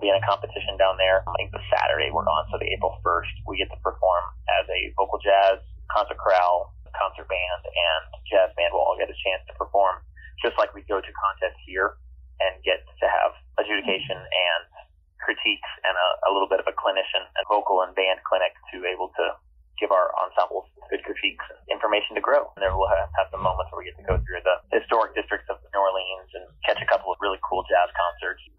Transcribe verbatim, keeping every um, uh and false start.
be in a competition down there. I think the Saturday we're on, so the April first, we get to perform as a vocal jazz, concert chorale, concert band, and jazz band will all get a chance to perform, just like we go to contests here and get to have adjudication and critiques and a, a little bit of a clinician and vocal and band clinic to able to give our ensembles good critiques and information to grow. And then we'll have, have some moments where we get to go through the historic districts of New Orleans and catch a couple of really cool jazz concerts.